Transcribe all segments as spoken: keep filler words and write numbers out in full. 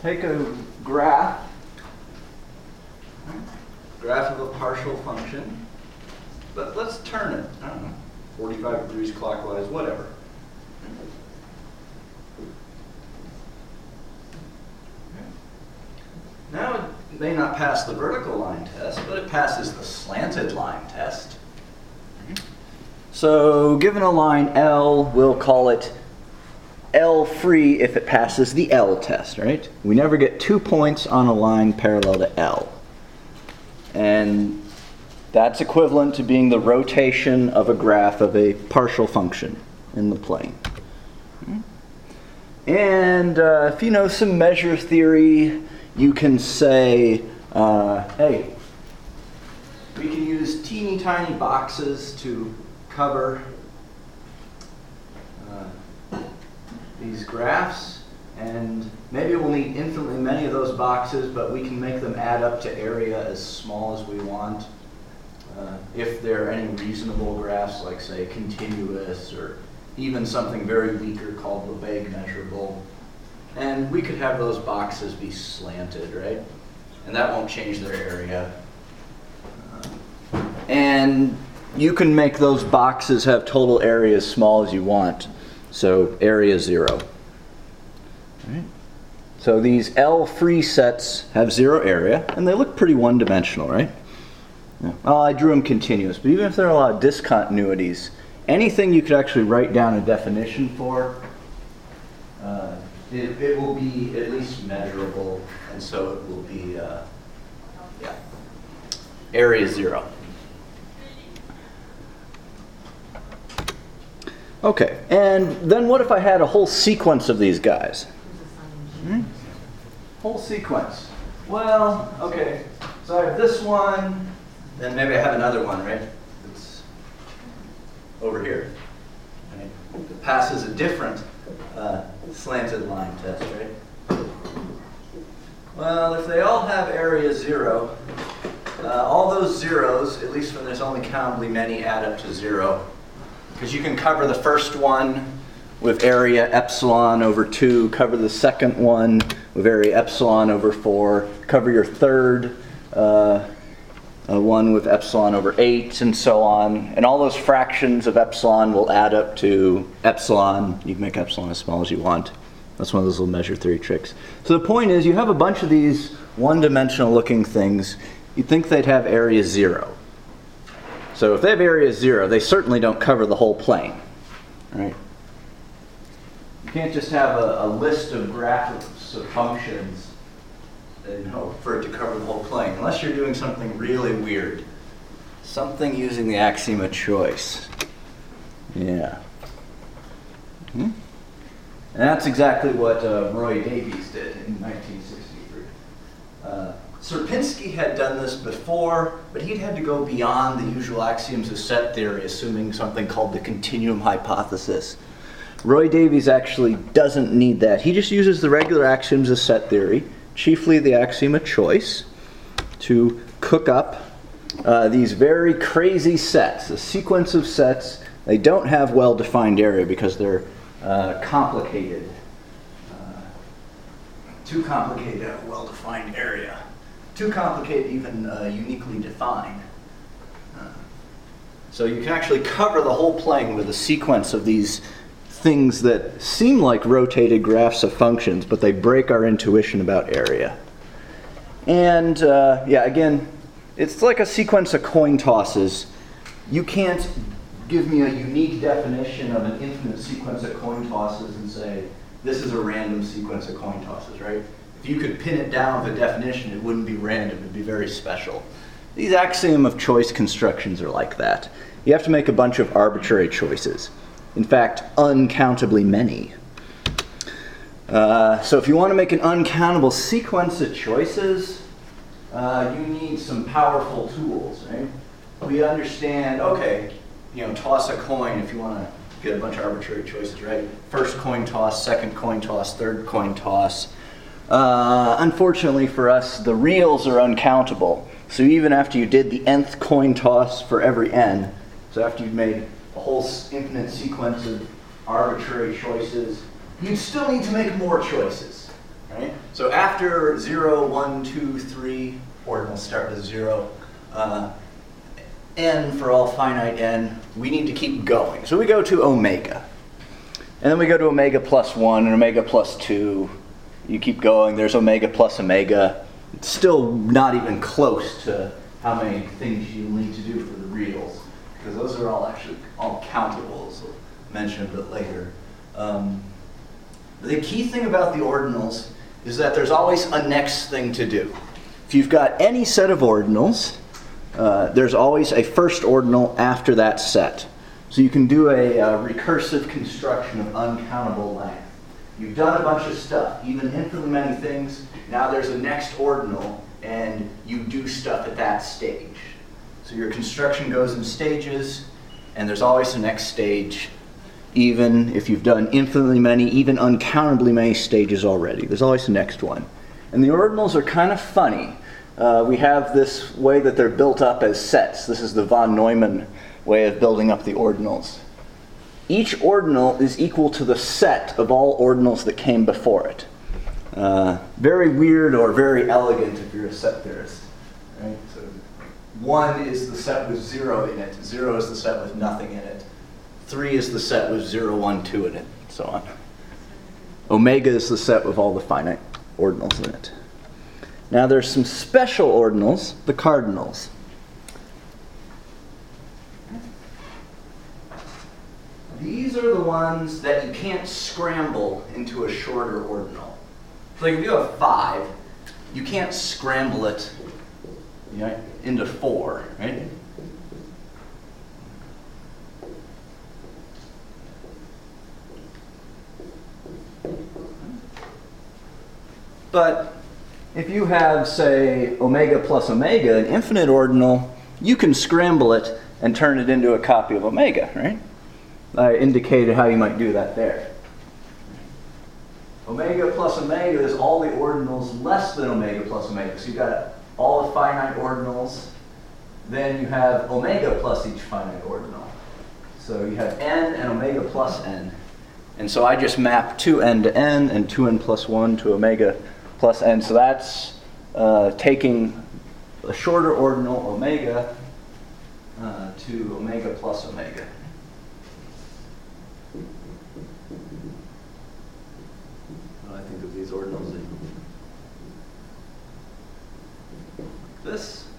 take a graph, graph of a partial function, but let's turn it, I don't know, forty-five degrees clockwise, whatever. Now it may not pass the vertical line test, but it passes the slanted line test. So given a line L, we'll call it L free if it passes the L test, right? We never get two points on a line parallel to L. And that's equivalent to being the rotation of a graph of a partial function in the plane. And uh, if you know some measure theory, you can say, uh, hey, we can use teeny tiny boxes to cover uh, these graphs, and maybe we'll need infinitely many of those boxes, but we can make them add up to area as small as we want. Uh, if there are any reasonable graphs, like say continuous, or even something very weaker called Lebesgue measurable. And we could have those boxes be slanted, right? And that won't change their area. Um, and you can make those boxes have total area as small as you want. So area zero. Right? So these L free sets have zero area, and they look pretty one-dimensional, right? Yeah. Well, I drew them continuous, but even if there are a lot of discontinuities, anything you could actually write down a definition for, uh, It, it will be at least measurable, and so it will be, uh, yeah, area zero. Okay, and then what if I had a whole sequence of these guys? Hmm? Whole sequence. Well, okay, so I have this one, then maybe I have another one, right? It's over here. Right? It passes a different Uh, slanted line test, right? Well, if they all have area zero, uh, all those zeros, at least when there's only countably many, add up to zero. Because you can cover the first one with area epsilon over two, cover the second one with area epsilon over four, cover your third uh, uh, one with epsilon over eight, and so on. And all those fractions of epsilon will add up to epsilon. You can make epsilon as small as you want. That's one of those little measure theory tricks. So the point is, you have a bunch of these one-dimensional looking things. You'd think they'd have area zero. So if they have area zero, they certainly don't cover the whole plane, right? You can't just have a, a list of graphs of functions and hope for it to cover the whole plane, unless you're doing something really weird. Something using the axiom of choice. Yeah. Hmm? And that's exactly what uh, Roy Davies did in nineteen sixty-three. Uh, Sierpinski had done this before, but he'd had to go beyond the usual axioms of set theory, assuming something called the continuum hypothesis. Roy Davies actually doesn't need that. He just uses the regular axioms of set theory, chiefly the axiom of choice, to cook up uh, these very crazy sets, a sequence of sets. They don't have well-defined area because they're uh, complicated. Uh, too complicated to have a well-defined area. Too complicated, even uh, uniquely defined. Uh, so you can actually cover the whole plane with a sequence of these things that seem like rotated graphs of functions, but they break our intuition about area. And uh, yeah, again, it's like a sequence of coin tosses. You can't give me a unique definition of an infinite sequence of coin tosses and say, this is a random sequence of coin tosses, right? If you could pin it down with a definition, it wouldn't be random, it'd be very special. These axiom of choice constructions are like that. You have to make a bunch of arbitrary choices. In fact, uncountably many. Uh, so if you want to make an uncountable sequence of choices, uh, you need some powerful tools, right? We understand, okay, you know, toss a coin if you want to get a bunch of arbitrary choices, right? First coin toss, second coin toss, third coin toss. Uh, unfortunately for us, the reals are uncountable. So even after you did the nth coin toss for every n, so after you've made a whole infinite sequence of arbitrary choices, you'd still need to make more choices. right? So after zero, one, two, three, ordinals start with zero. Uh, n for all finite n, we need to keep going. So we go to omega. And then we go to omega plus one and omega plus two. You keep going, there's omega plus omega. It's still not even close to how many things you need to do for the reals, because those are all actually all countable, as we'll mention a bit later. Um, the key thing about the ordinals is that there's always a next thing to do. If you've got any set of ordinals, uh, there's always a first ordinal after that set. So you can do a, uh recursive construction of uncountable length. You've done a bunch of stuff, even infinitely many things. Now there's a next ordinal, and you do stuff at that stage. So your construction goes in stages, and there's always a next stage, even if you've done infinitely many, even uncountably many stages already. There's always the next one. And the ordinals are kind of funny. Uh, we have this way that they're built up as sets. This is the von Neumann way of building up the ordinals. Each ordinal is equal to the set of all ordinals that came before it. Uh, very weird or very elegant if you're a set theorist. Right? So one is the set with zero in it. Zero is the set with nothing in it. Three is the set with zero, one, two in it, and so on. Omega is the set with all the finite ordinals in it. Now there's some special ordinals, the cardinals. These are the ones that you can't scramble into a shorter ordinal. So like if you have five, you can't scramble it, you know, into four, right? But if you have, say, omega plus omega, an infinite ordinal, you can scramble it and turn it into a copy of omega, right? I indicated how you might do that there. Omega plus omega is all the ordinals less than omega plus omega. So you've got all the finite ordinals. Then you have omega plus each finite ordinal. So you have n and omega plus n. And so I just map two n to n and two n plus one to omega plus n. So that's uh, taking a shorter ordinal, omega, uh, to omega plus omega. What do I think of these ordinals? This.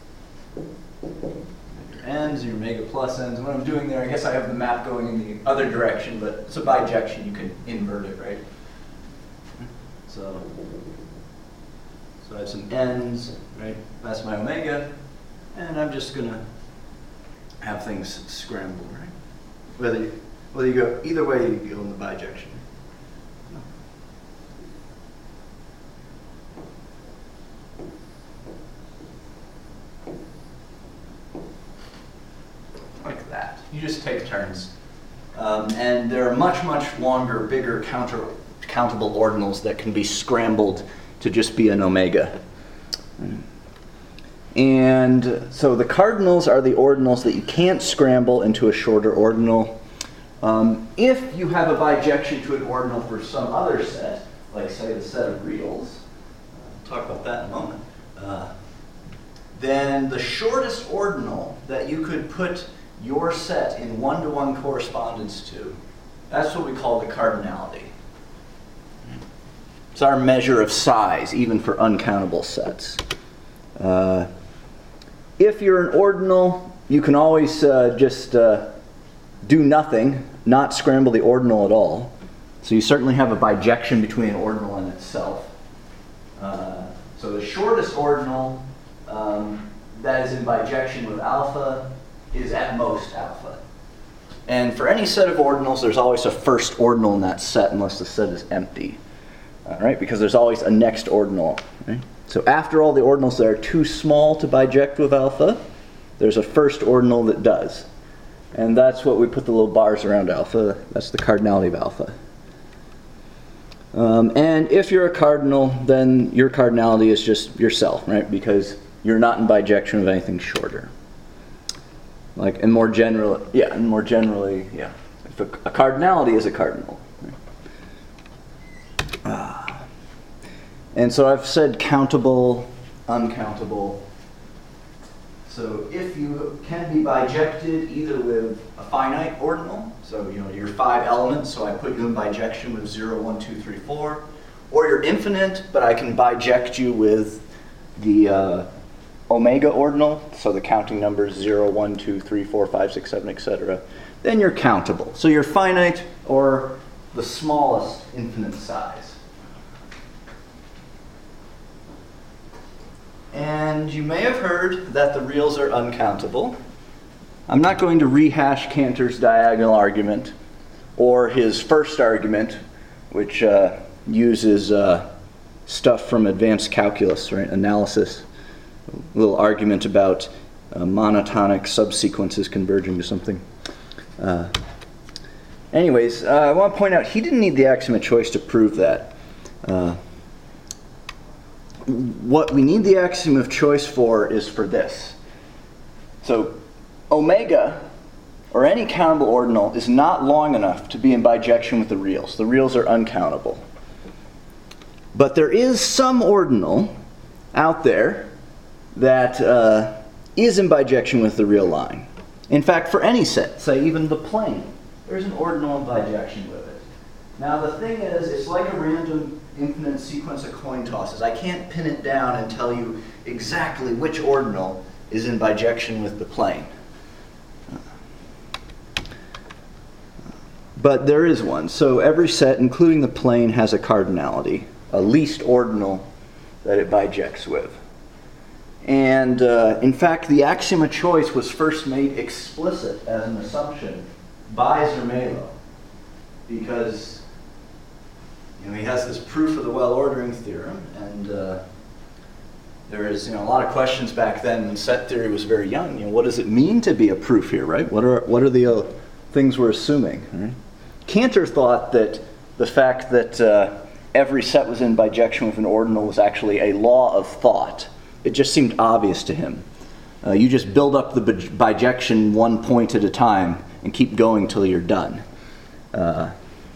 Your n's, your omega plus n's. What I'm doing there, I guess I have the map going in the other direction, but it's a bijection. You can invert it, right? So, so I have some n's, right? That's my omega, and I'm just gonna have things scrambled, right? Whether you, whether you go either way, you go in the bijection. Like that. You just take turns. Um, and there are much, much longer, bigger counter, countable ordinals that can be scrambled to just be an omega. And so the cardinals are the ordinals that you can't scramble into a shorter ordinal. Um, if you have a bijection to an ordinal for some other set, like say the set of reals, I'll talk about that in a moment, uh, then the shortest ordinal that you could put your set in one-to-one correspondence to, that's what we call the cardinality. It's our measure of size, even for uncountable sets. Uh, if you're an ordinal, you can always uh, just uh, do nothing, not scramble the ordinal at all. So you certainly have a bijection between an ordinal and itself. Uh, so the shortest ordinal um, that is in bijection with alpha is at most alpha. And for any set of ordinals, there's always a first ordinal in that set unless the set is empty. All right, because there's always a next ordinal. Right? So after all the ordinals that are too small to biject with alpha, there's a first ordinal that does. And that's what we put the little bars around alpha. That's the cardinality of alpha. Um, and if you're a cardinal, then your cardinality is just yourself, right? Because you're not in bijection of anything shorter. Like, and more generally, yeah, and more generally, yeah. If a, a cardinality is a cardinal. Right? Ah. And so I've said countable, uncountable. So if you can be bijected either with a finite ordinal, so you know you're five elements, so I put you in bijection with zero, one, two, three, four, or you're infinite, but I can biject you with the uh, omega ordinal, so the counting numbers zero, one, two, three, four, five, six, seven, et cetera, then you're countable. So you're finite or the smallest infinite size. And you may have heard that the reals are uncountable. I'm not going to rehash Cantor's diagonal argument or his first argument, which uh, uses uh, stuff from advanced calculus, right? Analysis. A little argument about uh, monotonic subsequences converging to something. Uh, anyways, uh, I want to point out he didn't need the axiom of choice to prove that. Uh, What we need the axiom of choice for is for this. So omega, or any countable ordinal, is not long enough to be in bijection with the reals. The reals are uncountable. But there is some ordinal out there that uh, is in bijection with the real line. In fact, for any set, say even the plane, there's an ordinal in bijection with it. Now the thing is, it's like a random infinite sequence of coin tosses. I can't pin it down and tell you exactly which ordinal is in bijection with the plane. But there is one. So every set, including the plane, has a cardinality, a least ordinal that it bijects with. And uh, in fact, the axiom of choice was first made explicit as an assumption by Zermelo, because you know, he has this proof of the well-ordering theorem, and uh, there is you know, a lot of questions back then when set theory was very young. You know, what does it mean to be a proof here, right? What are, what are the uh, things we're assuming? Right? Cantor thought that the fact that uh, every set was in bijection with an ordinal was actually a law of thought. It just seemed obvious to him. Uh, you just build up the bij bijection one point at a time and keep going till you're done. Uh,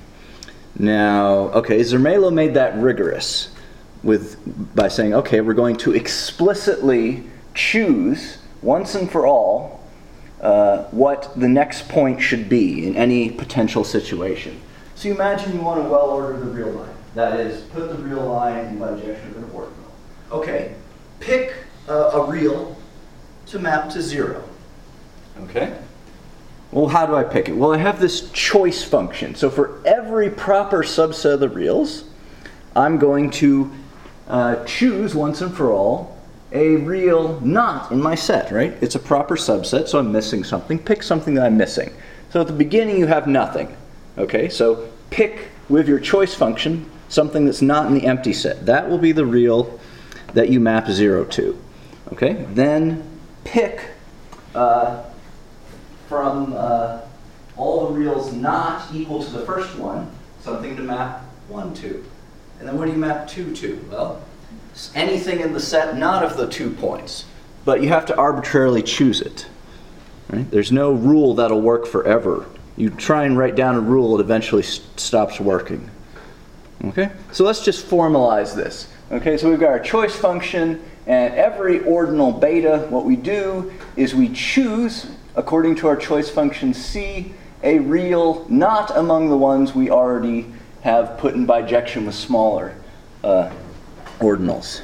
Now, okay, Zermelo made that rigorous with by saying, okay, we're going to explicitly choose once and for all uh, what the next point should be in any potential situation. So you imagine you want to well order the real line. That is, put the real line in bijection with an ordinal. Okay, pick uh, a real to map to zero. Okay? Well, how do I pick it? Well, I have this choice function. So for every proper subset of the reals, I'm going to uh, choose once and for all a real not in my set, right? It's a proper subset, so I'm missing something. Pick something that I'm missing. So at the beginning, you have nothing. Okay, so pick with your choice function something that's not in the empty set. That will be the real that you map zero to. Okay, then pick uh, from uh, all the reals not equal to the first one, something to map one to. And then what do you map two to? Well, anything in the set not of the two points, but you have to arbitrarily choose it. Right? There's no rule that'll work forever. You try and write down a rule, it eventually st stops working. Okay? So let's just formalize this. Okay, so we've got our choice function, and every ordinal beta, what we do is we choose, according to our choice function C, a real not among the ones we already have put in bijection with smaller uh, ordinals.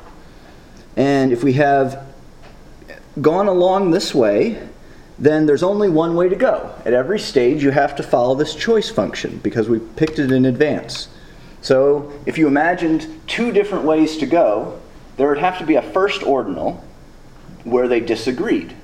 And if we have gone along this way, then there's only one way to go. At every stage, you have to follow this choice function because we picked it in advance. So if you imagined two different ways to go, there would have to be a first ordinal where they disagreed.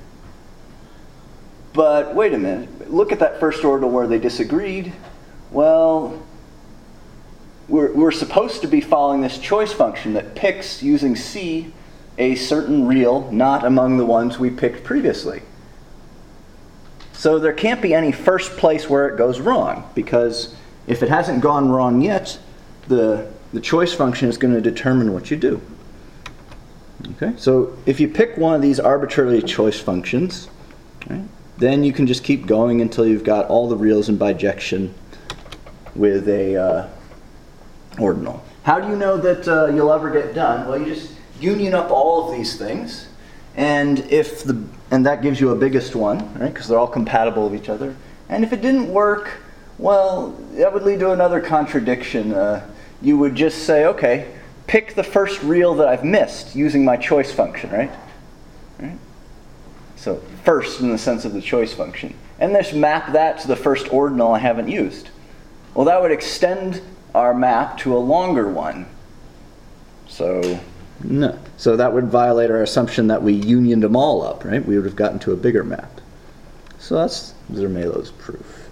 But wait a minute, look at that first ordinal where they disagreed. Well, we're, we're supposed to be following this choice function that picks, using C, a certain real not among the ones we picked previously. So there can't be any first place where it goes wrong, because if it hasn't gone wrong yet, the, the choice function is going to determine what you do. Okay, so if you pick one of these arbitrarily choice functions, right, then you can just keep going until you've got all the reals in bijection with a uh, ordinal. How do you know that uh, you'll ever get done? Well, you just union up all of these things, and if the and that gives you a biggest one, right? Because they're all compatible with each other. And if it didn't work, well, that would lead to another contradiction. Uh, you would just say, okay, pick the first real that I've missed using my choice function, right? Right? So first in the sense of the choice function. And just map that to the first ordinal I haven't used. Well, that would extend our map to a longer one. So, no. So that would violate our assumption that we unioned them all up, right? We would have gotten to a bigger map. So that's Zermelo's proof.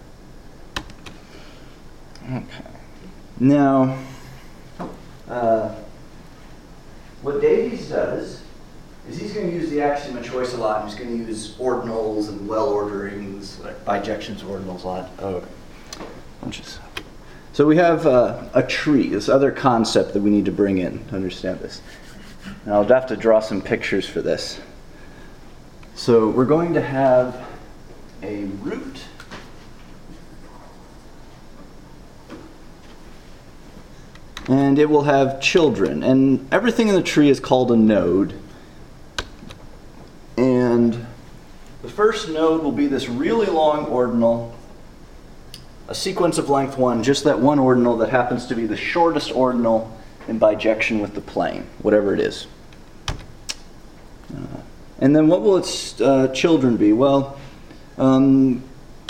Okay. Now, uh, what Davies does is he's going to use the axiom of choice a lot. He's going to use ordinals and well-orderings, like bijections of ordinals a lot. Oh, okay. So we have uh, a tree, this other concept that we need to bring in to understand this. And I'll have to draw some pictures for this. So we're going to have a root. And it will have children. And everything in the tree is called a node. And the first node will be this really long ordinal, a sequence of length one, just that one ordinal that happens to be the shortest ordinal in bijection with the plane, whatever it is. Uh, and then what will its uh, children be? Well, um,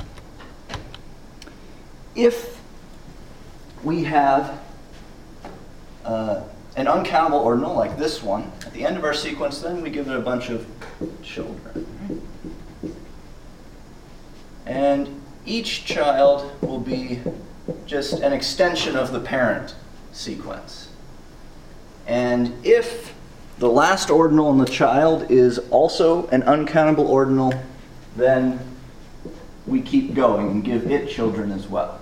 if we have uh, an uncountable ordinal like this one, at the end of our sequence, then we give it a bunch of children. And each child will be just an extension of the parent sequence. And if the last ordinal in the child is also an uncountable ordinal, then we keep going and give it children as well.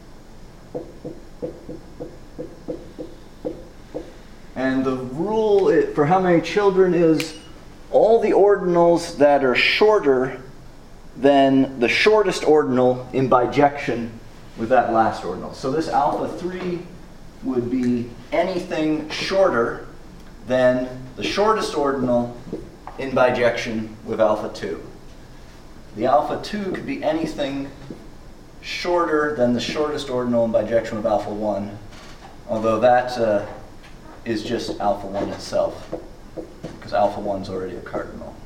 And the rule for how many children is all the ordinals that are shorter than the shortest ordinal in bijection with that last ordinal. So this alpha three would be anything shorter than the shortest ordinal in bijection with alpha two. The alpha two could be anything shorter than the shortest ordinal in bijection with alpha one, although that uh, is just alpha one itself, because alpha one is already a cardinal.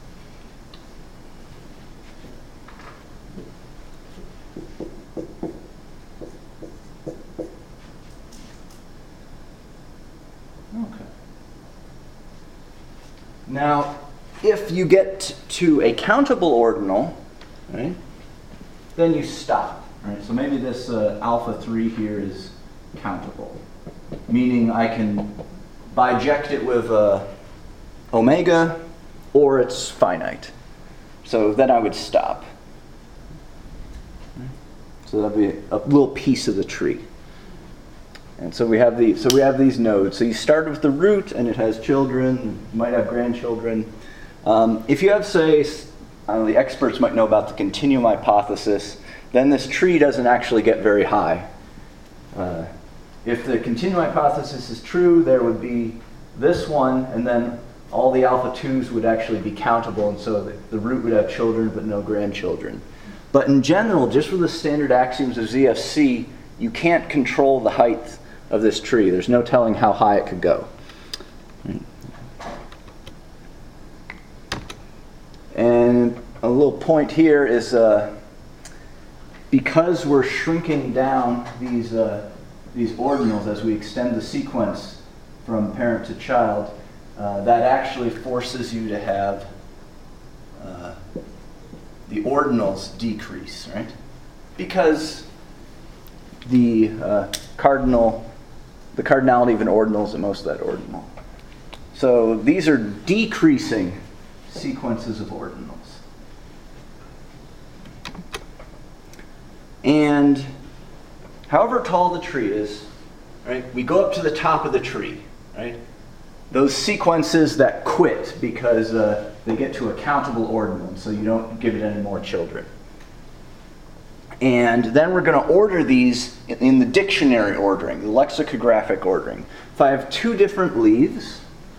Okay. Now, if you get to a countable ordinal, right, then you stop. Right? So maybe this uh, alpha three here is countable, meaning I can biject it with uh, omega, or it's finite. So then I would stop. So that'd be a little piece of the tree. And so we have the so we have these nodes. So you start with the root, and it has children. You might have grandchildren. Um, if you have, say, I don't know, the experts might know about the continuum hypothesis, then this tree doesn't actually get very high. Uh, if the continuum hypothesis is true, there would be this one, and then all the alpha twos would actually be countable, and so the, the root would have children but no grandchildren. But in general, just with the standard axioms of Z F C, you can't control the height of this tree. There's no telling how high it could go. And a little point here is uh, because we're shrinking down these, uh, these ordinals as we extend the sequence from parent to child, uh, that actually forces you to have uh, the ordinals decrease, right? Because the uh, cardinal, the cardinality of an ordinal is at most of that ordinal. So these are decreasing sequences of ordinals. And however tall the tree is, right, we go up to the top of the tree, right? Those sequences that quit because uh, they get to a countable ordinal, so you don't give it any more children. And then we're going to order these in the dictionary ordering, the lexicographic ordering. If I have two different leaves,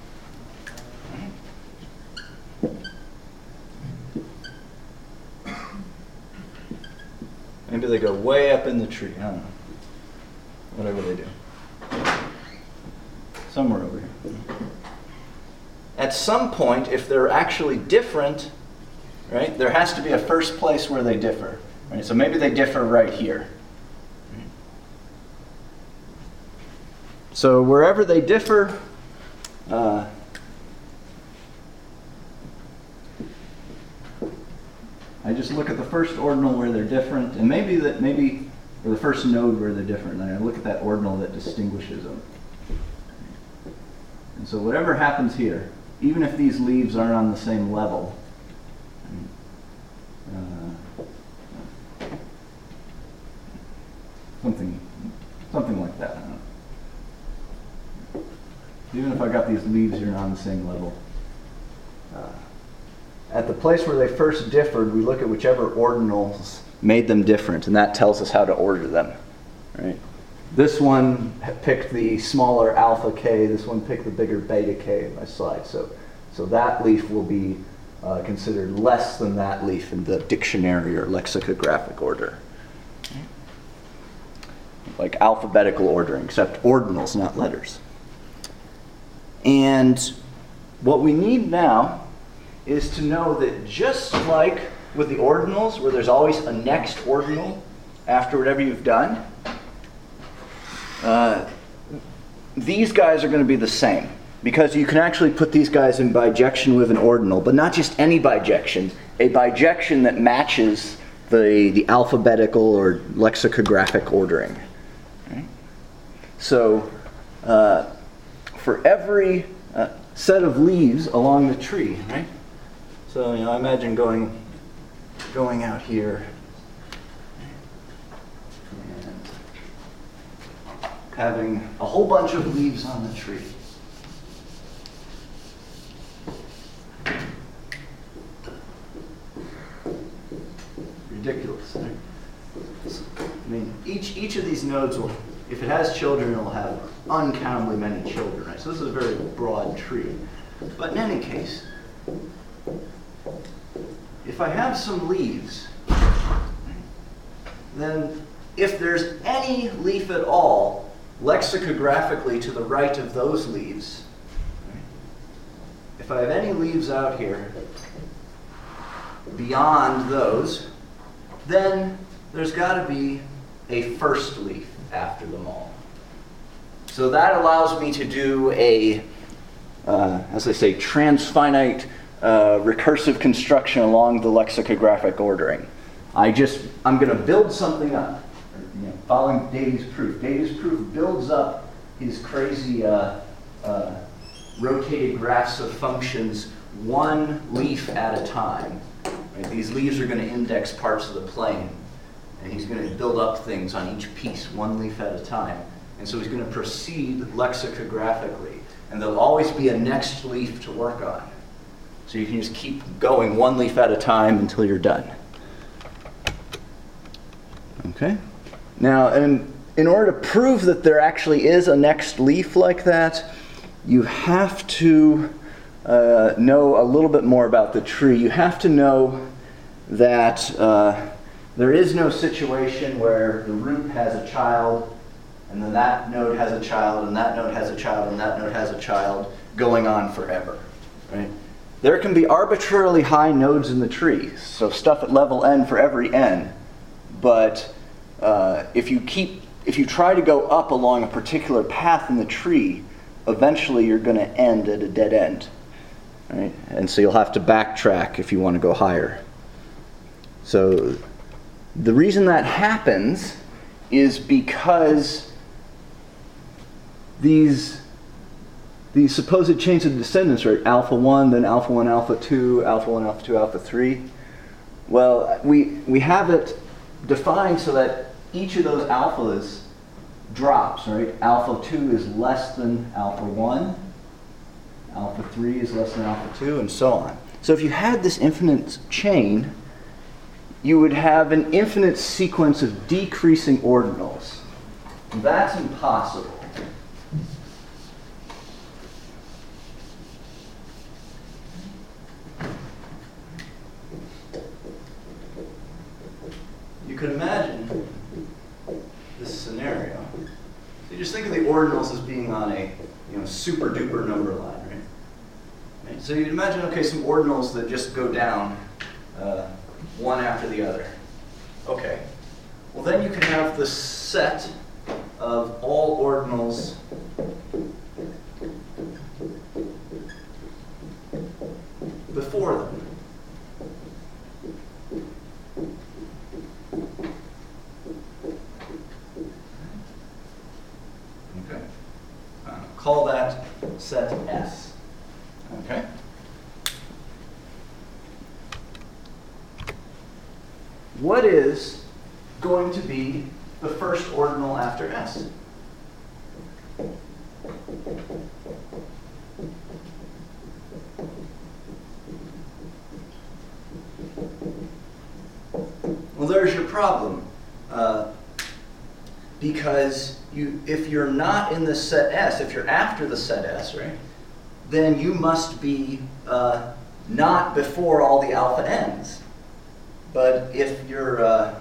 maybe they go way up in the tree, I don't know. Whatever they do. Somewhere over here. At some point, if they're actually different, right, there has to be a first place where they differ. Right? So maybe they differ right here. So wherever they differ, uh, I just look at the first ordinal where they're different, and maybe that maybe or the first node where they're different, and I look at that ordinal that distinguishes them. And so whatever happens here, even if these leaves aren't on the same level, uh, something, something like that. I don't know. Even if I got these leaves here on the same level, uh, at the place where they first differed, we look at whichever ordinals made them different, and that tells us how to order them. Right? This one picked the smaller alpha K, this one picked the bigger beta K in my slide. So, so that leaf will be uh, considered less than that leaf in the dictionary or lexicographic order. Like alphabetical ordering, except ordinals, not letters. And what we need now is to know that just like with the ordinals, where there's always a next ordinal after whatever you've done, uh, these guys are going to be the same. Because you can actually put these guys in bijection with an ordinal, but not just any bijection, a bijection that matches the, the alphabetical or lexicographic ordering. Right? So uh, for every uh, set of leaves along the tree, right? So you know, I imagine going going out here and having a whole bunch of leaves on the tree. Ridiculous. Right? I mean, each each of these nodes will, if it has children, it will have uncountably many children, right? So this is a very broad tree. But in any case, if I have some leaves, then if there's any leaf at all lexicographically to the right of those leaves, if I have any leaves out here beyond those, then there's got to be a first leaf after them all. So that allows me to do a, uh, as I say, transfinite uh, recursive construction along the lexicographic ordering. I just, I'm going to build something up, you know, following Davy's proof. Davy's proof builds up his crazy uh, uh, rotated graphs of functions one leaf at a time. Right? These leaves are going to index parts of the plane, and he's going to build up things on each piece, one leaf at a time. And so he's going to proceed lexicographically, and there'll always be a next leaf to work on. So you can just keep going one leaf at a time until you're done. Okay? Now, in, in order to prove that there actually is a next leaf like that, you have to uh, know a little bit more about the tree. You have to know that uh, there is no situation where the root has a child, and then that node has a child, and that node has a child, and that node has a child, going on forever. Right? There can be arbitrarily high nodes in the tree, so stuff at level n for every n. But uh, if you keep, if you try to go up along a particular path in the tree, eventually you're going to end at a dead end. Right? And so you'll have to backtrack if you want to go higher. So the reason that happens is because these these supposed chains of descendants, right? Alpha one, then alpha one, alpha two, alpha one, alpha two, alpha three. Well, we we have it defined so that each of those alphas drops, right? Alpha two is less than alpha one, alpha three is less than alpha two, and so on. So if you had this infinite chain, you would have an infinite sequence of decreasing ordinals. That's impossible. You could imagine this scenario. So you just think of the ordinals as being on a you know, super duper number line, right? right? So you'd imagine, okay, some ordinals that just go down uh, one after the other. Okay. Well, then you can have the set of all ordinals before them. Okay. Uh, call that set S. Okay. What is going to be the first ordinal after S? Well, there's your problem. Uh, because you, if you're not in the set S, if you're after the set S, right, then you must be uh, not before all the alpha n's. But if you're uh,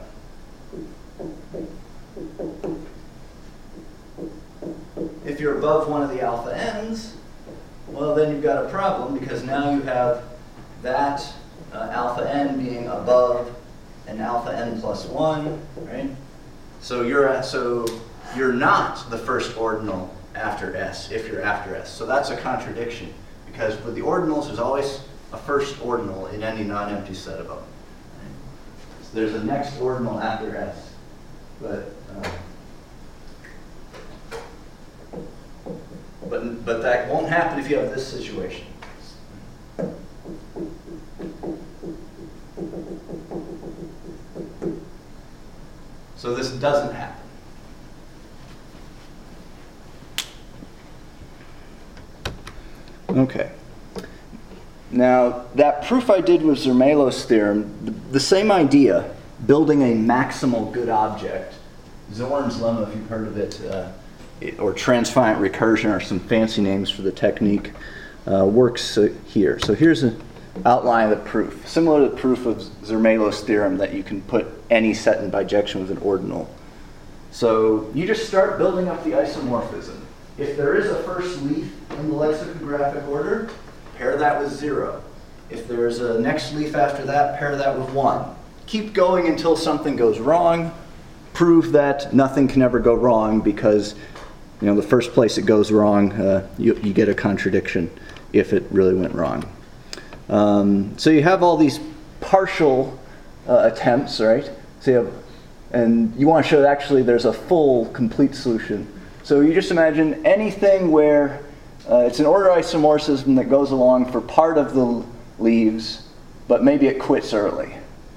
if you're above one of the alpha n's, well, then you've got a problem, because now you have that uh, alpha n being above an alpha n plus one, right? So you're so you're not the first ordinal after S if you're after S. So that's a contradiction, because with the ordinals, there's always a first ordinal in any non-empty set of them. Right? So there's a next ordinal after S, but uh, but but that won't happen if you have this situation. So this doesn't happen. Okay. Now, that proof I did with Zermelos' theorem, the, the same idea, building a maximal good object, Zorn's lemma, if you've heard of it, uh, it or transfiant recursion are some fancy names for the technique, uh, works uh, here. So here's an outline of the proof, similar to the proof of Zermelos' theorem that you can put any set in bijection with an ordinal. So you just start building up the isomorphism. If there is a first leaf in the lexicographic order, pair that with zero. If there's a next leaf after that, pair that with one. Keep going until something goes wrong. Prove that nothing can ever go wrong, because you know the first place it goes wrong, uh, you, you get a contradiction if it really went wrong. Um, so you have all these partial uh, attempts, right? So you have, and you want to show that actually there's a full, complete solution. So you just imagine anything where uh, it's an order isomorphism that goes along for part of the leaves, but maybe it quits early.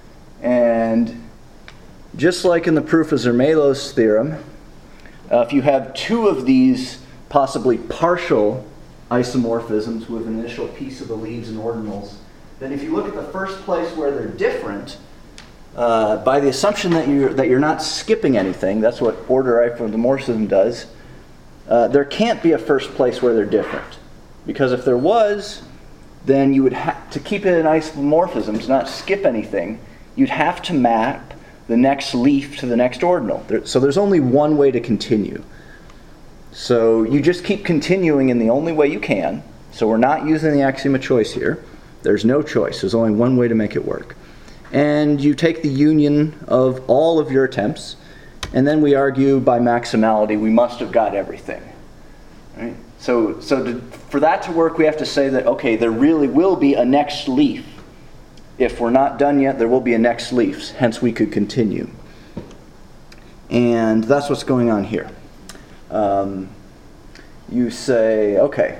And just like in the proof of Zermelos' theorem, uh, if you have two of these possibly partial isomorphisms with an initial piece of the leaves and ordinals, then if you look at the first place where they're different, uh, by the assumption that you're, that you're not skipping anything, that's what order isomorphism does, uh, there can't be a first place where they're different. Because if there was, then you would have to keep it in isomorphisms, not skip anything, you'd have to map the next leaf to the next ordinal. There, so there's only one way to continue. So you just keep continuing in the only way you can. So we're not using the axiom of choice here. There's no choice. There's only one way to make it work. And you take the union of all of your attempts, and then we argue by maximality we must have got everything. Right? So, so to, for that to work, we have to say that, okay, there really will be a next leaf. If we're not done yet, there will be a next leaf. Hence, we could continue. And that's what's going on here. Um, you say, okay,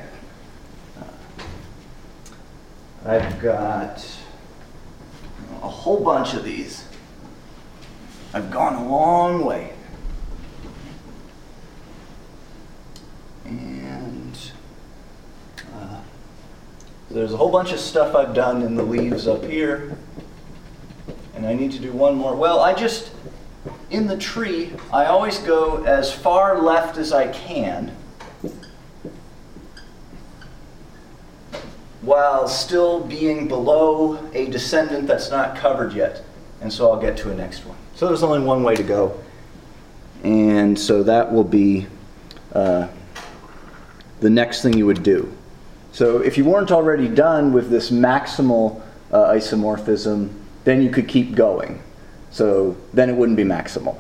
I've got a whole bunch of these. I've gone a long way. And uh, there's a whole bunch of stuff I've done in the leaves up here. And And I need to do one more. Well, I just, in the tree, I always go as far left as I can while still being below a descendant that's not covered yet. And so I'll get to a next one. So there's only one way to go. And so that will be uh, the next thing you would do. So if you weren't already done with this maximal uh, isomorphism, then you could keep going. So then it wouldn't be maximal.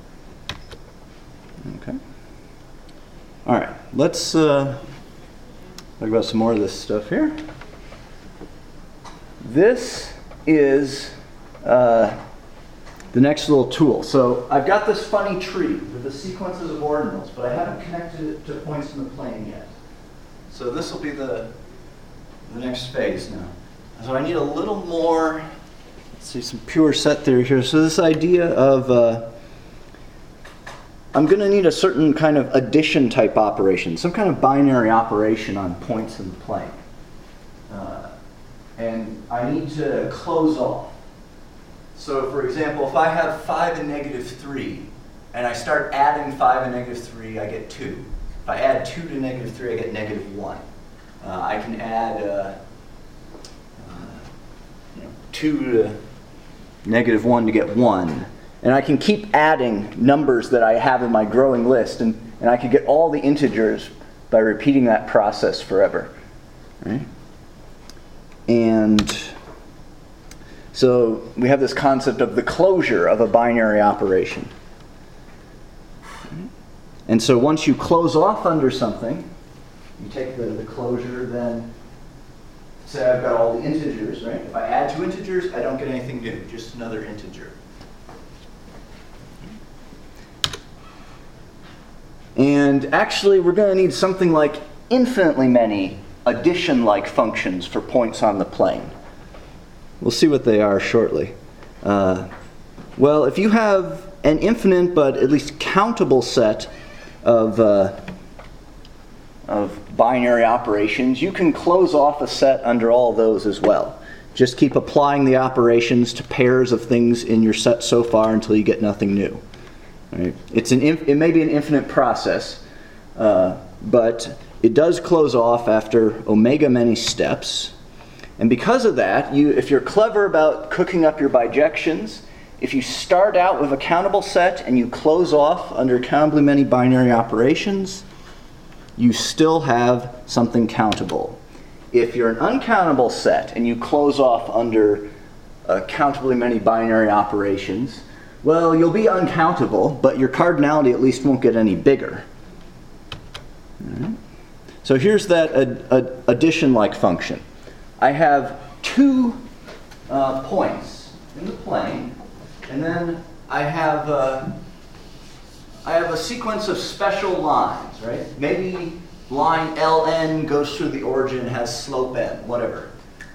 Okay. All right, let's uh, talk about some more of this stuff here. This is uh, the next little tool. So I've got this funny tree with the sequences of ordinals, but I haven't connected it to points in the plane yet. So this will be the, the next phase now. So I need a little more, let's see, some pure set theory here. So this idea of, uh, I'm going to need a certain kind of addition type operation, some kind of binary operation on points in the plane. Uh, and I need to close off. So for example, if I have five and negative three, and I start adding five and negative three, I get two. If I add two to negative three, I get negative one. Uh, I can add uh, uh, you know, two to negative one to get one. And I can keep adding numbers that I have in my growing list, and, and I can get all the integers by repeating that process forever. Right? And so we have this concept of the closure of a binary operation. And so once you close off under something, you take the, the closure, then say I've got all the integers, right? If I add two integers, I don't get anything new, just another integer. And actually, we're going to need something like infinitely many addition-like functions for points on the plane. We'll see what they are shortly. Uh, well, if you have an infinite but at least countable set of, uh, of binary operations, you can close off a set under all those as well. Just keep applying the operations to pairs of things in your set so far until you get nothing new. Right? It's an inf it may be an infinite process, uh, but it does close off after omega many steps. And because of that, you, if you're clever about cooking up your bijections, if you start out with a countable set and you close off under countably many binary operations, you still have something countable. If you're an uncountable set and you close off under uh, countably many binary operations, well, you'll be uncountable, but your cardinality at least won't get any bigger. All right. So here's that ad ad addition-like function. I have two uh, points in the plane, and then I have uh, I have a sequence of special lines, right? Maybe line L N goes through the origin, has slope n, whatever.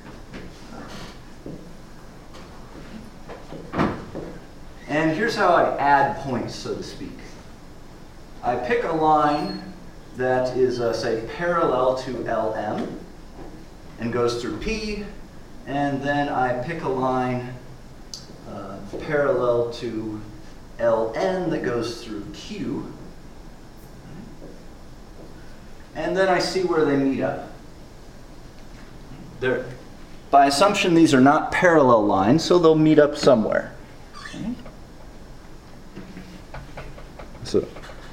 And here's how I add points, so to speak. I pick a line that is, uh, say, parallel to L M and goes through P, and then I pick a line uh, parallel to L N that goes through Q, and then I see where they meet up. They're, by assumption, these are not parallel lines, so they'll meet up somewhere. Okay. So,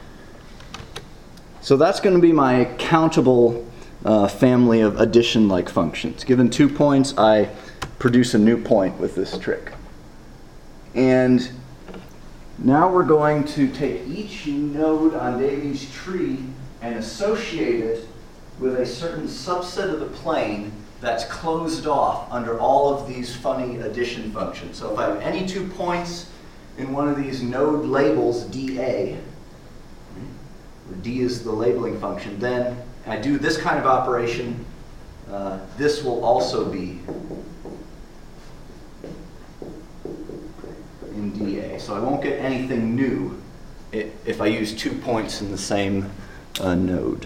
so that's going to be my countable uh, family of addition-like functions. Given two points, I produce a new point with this trick. And now we're going to take each node on Davy's tree and associate it with a certain subset of the plane that's closed off under all of these funny addition functions. So if I have any two points in one of these node labels, D A, where D is the labeling function, then I do this kind of operation. Uh, this will also be in D A. So I won't get anything new if I use two points in the same uh, node.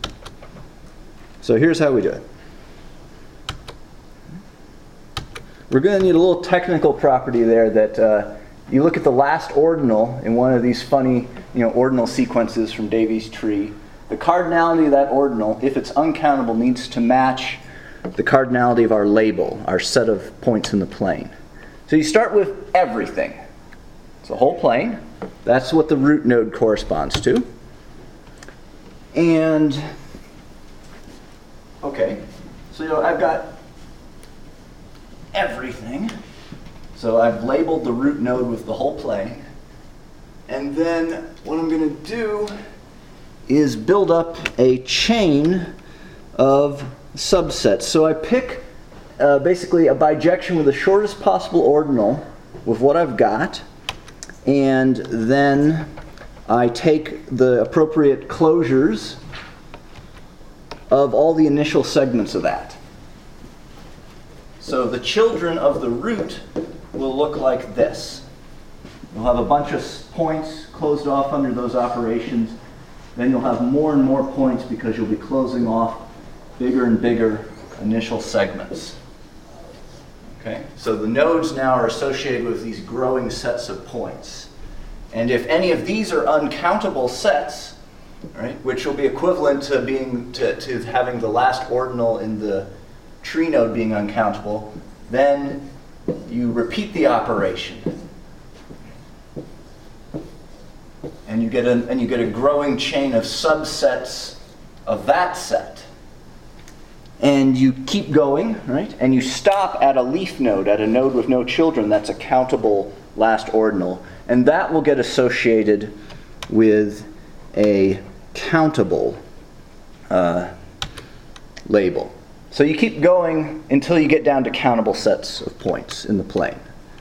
So here's how we do it. we're going to need a little technical property there that uh, you look at the last ordinal in one of these funny, you know, ordinal sequences from Davy's tree. The cardinality of that ordinal, if it's uncountable, needs to match the cardinality of our label, our set of points in the plane. So you start with everything. It's the whole plane. That's what the root node corresponds to. And, okay, so you know, I've got everything. So I've labeled the root node with the whole plane. And then what I'm going to do is build up a chain of subsets. So I pick uh, basically a bijection with the shortest possible ordinal with what I've got, and then I take the appropriate closures of all the initial segments of that. So the children of the root will look like this. You'll have a bunch of points closed off under those operations. Then you'll have more and more points because you'll be closing off bigger and bigger initial segments. Okay, so the nodes now are associated with these growing sets of points. And if any of these are uncountable sets, right, which will be equivalent to being to, to having the last ordinal in the tree node being uncountable, then you repeat the operation. And you get a, and you get a growing chain of subsets of that set. And you keep going, right? And you stop at a leaf node, at a node with no children that's a countable last ordinal. And that will get associated with a countable uh, label. So you keep going until you get down to countable sets of points in the plane.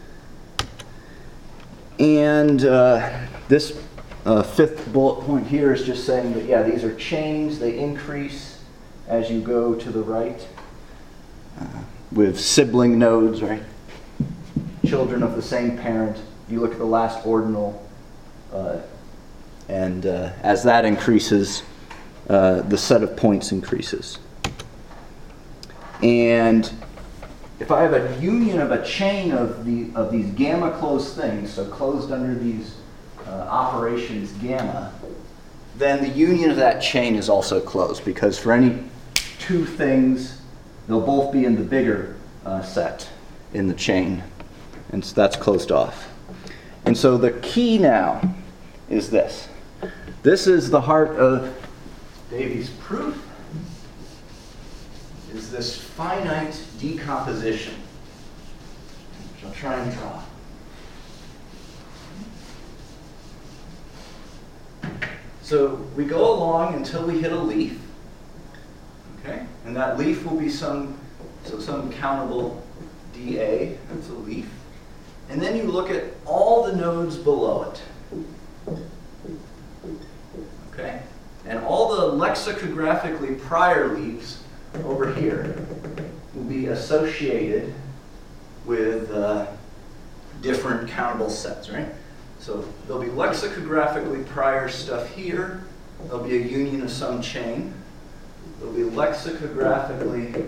And uh, this uh, fifth bullet point here is just saying that, yeah, these are chains. They increase as you go to the right uh, with sibling nodes, right? Children of the same parent. You look at the last ordinal, uh, and uh, as that increases, uh, the set of points increases. And if I have a union of a chain of the of these gamma closed things, so closed under these uh, operations gamma, then the union of that chain is also closed, because for any two things, they'll both be in the bigger uh, set in the chain, and so that's closed off. And so the key now is this. This is the heart of Davy's proof, is this finite decomposition, which I'll try and draw. So we go along until we hit a leaf, okay? And that leaf will be some, so some countable D A, that's a leaf. And then you look at all the nodes below it, okay? And all the lexicographically prior leaves over here will be associated with uh, different countable sets, right? So there'll be lexicographically prior stuff here. There'll be a union of some chain. There'll be lexicographically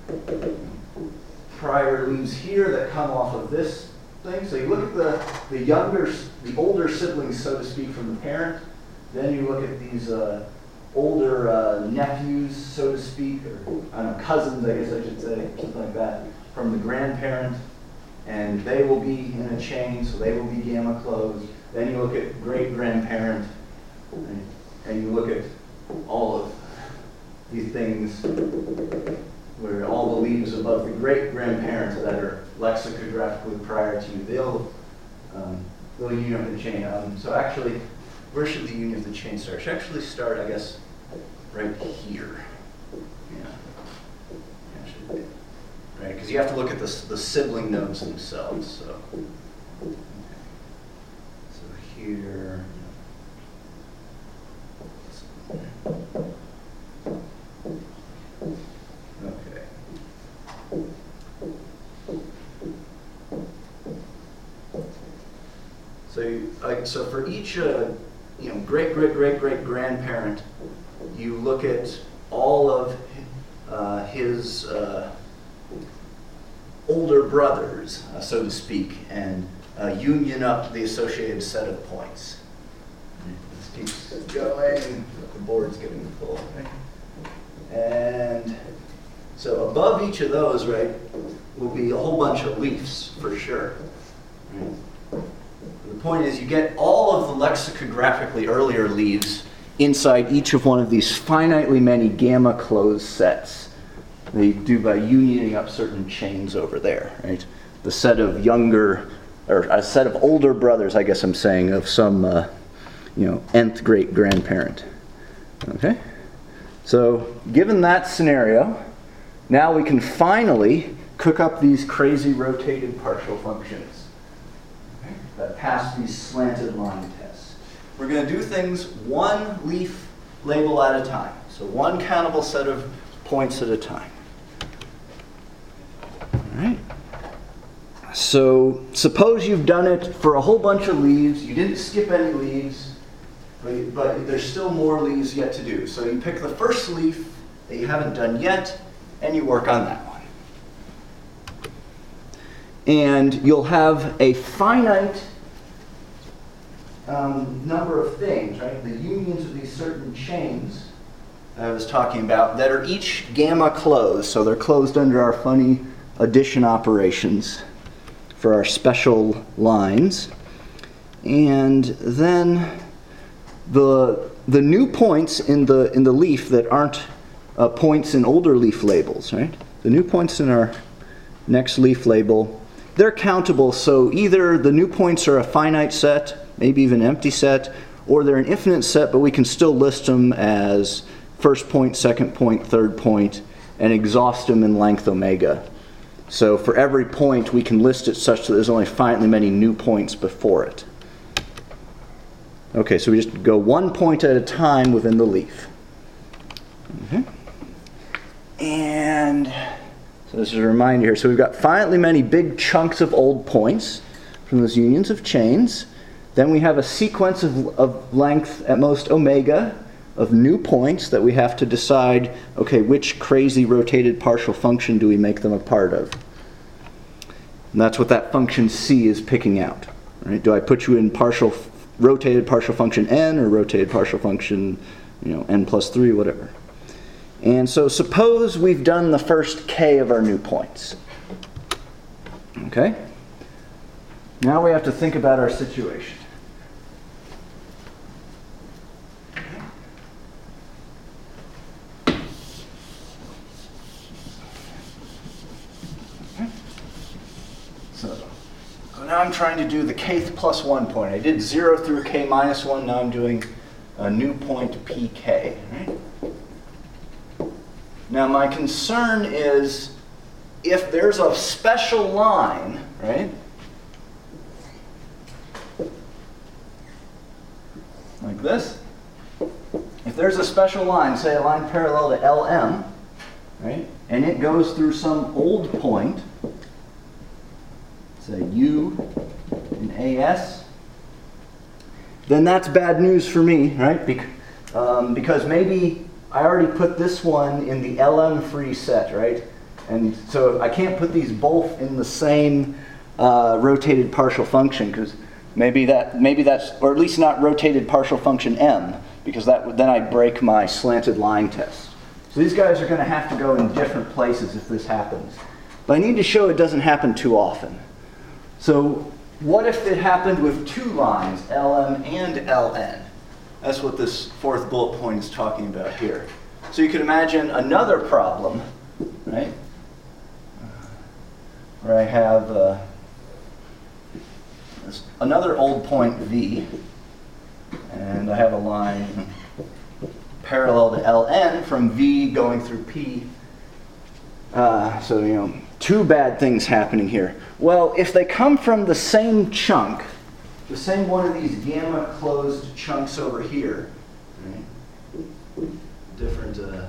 prior leaves here that come off of this thing. So you look at the, the younger, the older siblings, so to speak, from the parent. Then you look at these uh, older uh, nephews, so to speak, or I don't know, cousins, I guess I should say, something like that, from the grandparent. And they will be in a chain, so they will be gamma closed. Then you look at great-grandparent, and, and you look at all of these things where all the leaves above the great-grandparents that are lexicographically prior to you, they'll, um, they'll union up the chain. Um, so actually, where should the union of the chain start? It should actually start, I guess, right here. Yeah. Actually, right, because you have to look at the, the sibling nodes themselves. So, okay. So here. Okay. So, you, uh, so for each, uh, you know, great, great, great, great grandparent, you look at all of uh, his uh, older brothers. gears, uh, so to speak, and uh, union up the associated set of points. This keeps going. The board's getting full. And so above each of those, right, will be a whole bunch of leafs for sure. The point is, you get all of the lexicographically earlier leaves inside each of one of these finitely many gamma closed sets. They do by unioning up certain chains over there, right? The set of younger, or a set of older brothers, I guess I'm saying, of some, uh, you know, nth great grandparent. Okay? So, given that scenario, now we can finally cook up these crazy rotated partial functions that pass these slanted line tests. We're going to do things one leaf label at a time. So one countable set of points at a time. All right. So suppose you've done it for a whole bunch of leaves. You didn't skip any leaves, but, but there's still more leaves yet to do. So you pick the first leaf that you haven't done yet, and you work on that one. And you'll have a finite um, number of things, right? The unions of these certain chains that I was talking about that are each gamma closed. So they're closed under our funny addition operations for our special lines. And then the, the new points in the, in the leaf that aren't uh, points in older leaf labels, right? The new points in our next leaf label, they're countable, so either the new points are a finite set, maybe even an empty set, or they're an infinite set, but we can still list them as first point, second point, third point, and exhaust them in length omega. So for every point, we can list it such that there's only finitely many new points before it. Okay, so we just go one point at a time within the leaf. Okay. And so this is a reminder here. So we've got finitely many big chunks of old points from those unions of chains. Then we have a sequence of, of length at most omega of new points that we have to decide, okay, which crazy rotated partial function do we make them a part of? And that's what that function C is picking out. Right? Do I put you in partial rotated partial function n or rotated partial function, you know, n plus three, whatever. And so suppose we've done the first k of our new points. Okay? Now we have to think about our situation. So, so now I'm trying to do the kth plus one point. I did zero through k minus one. Now I'm doing a new point pk. Right? Now my concern is if there's a special line, right? Like this. If there's a special line, say a line parallel to L M, right? And it goes through some old point, say U in A S, then that's bad news for me, right? Bec um, because maybe I already put this one in the L M free set, right? And so I can't put these both in the same uh, rotated partial function because maybe that maybe that's, or at least not rotated partial function M, because that would then I'd break my slanted line test. So these guys are going to have to go in different places if this happens. But I need to show it doesn't happen too often. So what if it happened with two lines, L M and L N? That's what this fourth bullet point is talking about here. So you could imagine another problem, right? Where I have uh, this, another old point V, and I have a line parallel to L N from V going through P. Uh, so, you know, two bad things happening here. Well, if they come from the same chunk, the same one of these gamma closed chunks over here, right? Different uh,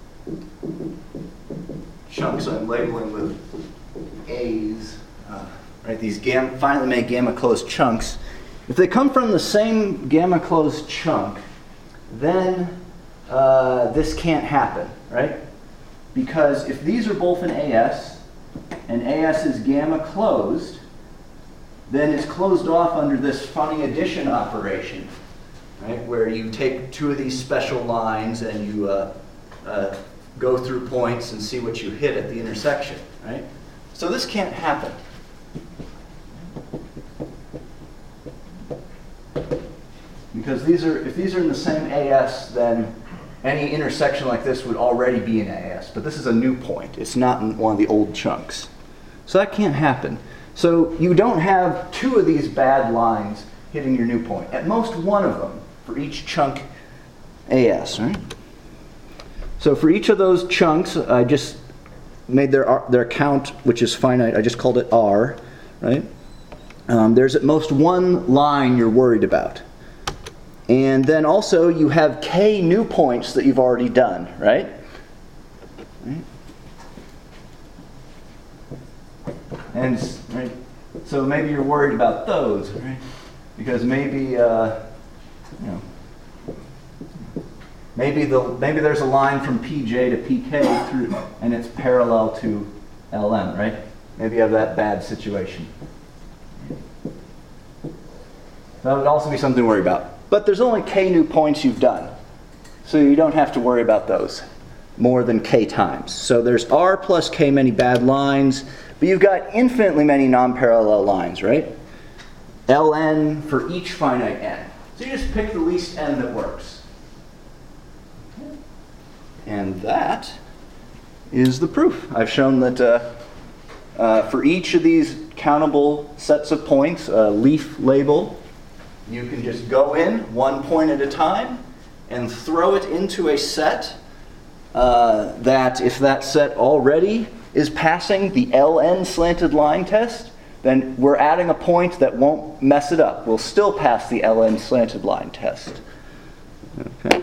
chunks I'm labeling with A's, uh, right? These gamma, finally made gamma closed chunks. If they come from the same gamma closed chunk, then uh, this can't happen, right? Because if these are both in A S, and A S is gamma closed, then it's closed off under this funny addition operation, right? Where you take two of these special lines and you uh, uh, go through points and see what you hit at the intersection, right? So this can't happen. Because these are, if these are in the same A S, then any intersection like this would already be in A S. But this is a new point. It's not in one of the old chunks. So that can't happen. So you don't have two of these bad lines hitting your new point. At most one of them for each chunk A S, right? So for each of those chunks, I just made their, their count, which is finite. I just called it R, right? Um, there's at most one line you're worried about. And then also you have k new points that you've already done, right? right? And right, so maybe you're worried about those, right? Because maybe uh, you know, maybe the maybe there's a line from P J to P K through, and it's parallel to L M, right? Maybe you have that bad situation. That would also be something to worry about. But there's only k new points you've done. So you don't have to worry about those more than k times. So there's R plus k many bad lines, but you've got infinitely many non-parallel lines, right? Ln for each finite n. So you just pick the least n that works. And that is the proof. I've shown that uh, uh, for each of these countable sets of points, a leaf label, you can just go in one point at a time and throw it into a set uh, that, if that set already is passing the L N slanted line test, then we're adding a point that won't mess it up. We'll still pass the L N slanted line test. Okay.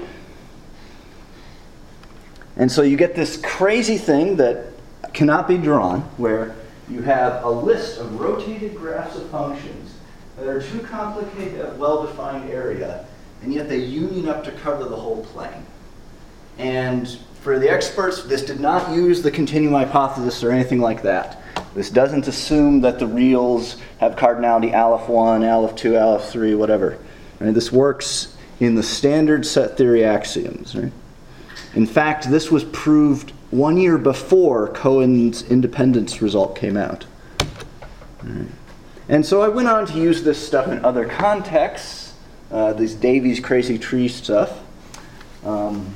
And so you get this crazy thing that cannot be drawn, where you have a list of rotated graphs of functions that are too complicated to have well-defined area, and yet they union up to cover the whole plane. And for the experts, this did not use the continuum hypothesis or anything like that. This doesn't assume that the reals have cardinality aleph one, aleph two, aleph three, whatever. Right? This works in the standard set theory axioms. Right? In fact, this was proved one year before Cohen's independence result came out. Right. And so I went on to use this stuff in other contexts, uh, this Davies crazy tree stuff. Um,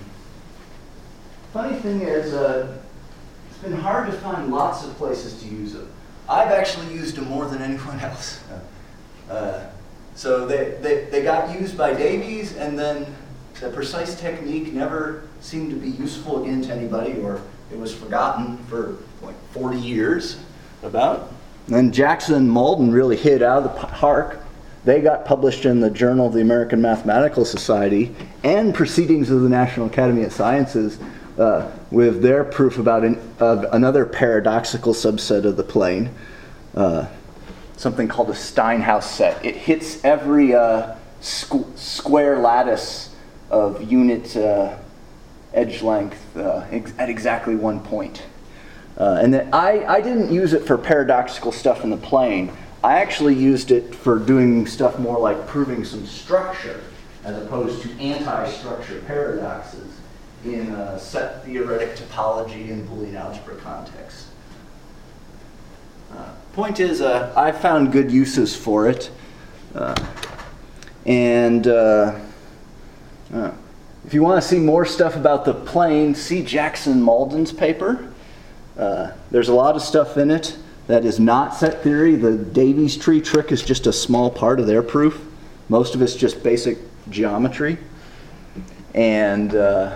funny thing is, uh, it's been hard to find lots of places to use them. I've actually used them more than anyone else. Uh, so they, they, they got used by Davies, and then the precise technique never seemed to be useful again to anybody, or it was forgotten for like forty years about. And then Jackson and Malden really hit out of the park. They got published in the Journal of the American Mathematical Society and Proceedings of the National Academy of Sciences uh, with their proof about an, uh, another paradoxical subset of the plane, uh, something called a Steinhaus set. It hits every uh, squ square lattice of unit uh, edge length uh, ex at exactly one point. Uh, and that I, I didn't use it for paradoxical stuff in the plane. I actually used it for doing stuff more like proving some structure as opposed to anti-structure paradoxes in a set theoretic topology and Boolean algebra context. Uh, point is, uh, I found good uses for it. Uh, and uh, uh, if you want to see more stuff about the plane, see Jackson Malden's paper. Uh, there's a lot of stuff in it that is not set theory. The Davies tree trick is just a small part of their proof. Most of it's just basic geometry. And uh,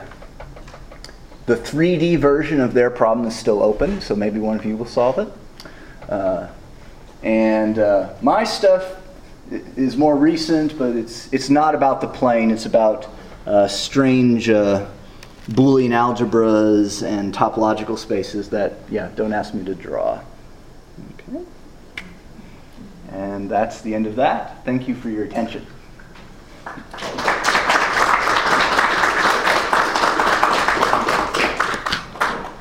the three D version of their problem is still open, so maybe one of you will solve it. Uh, and uh, my stuff is more recent, but it's, it's not about the plane. It's about uh, strange uh, Boolean algebras and topological spaces that, yeah, don't ask me to draw. Okay. And that's the end of that. Thank you for your attention.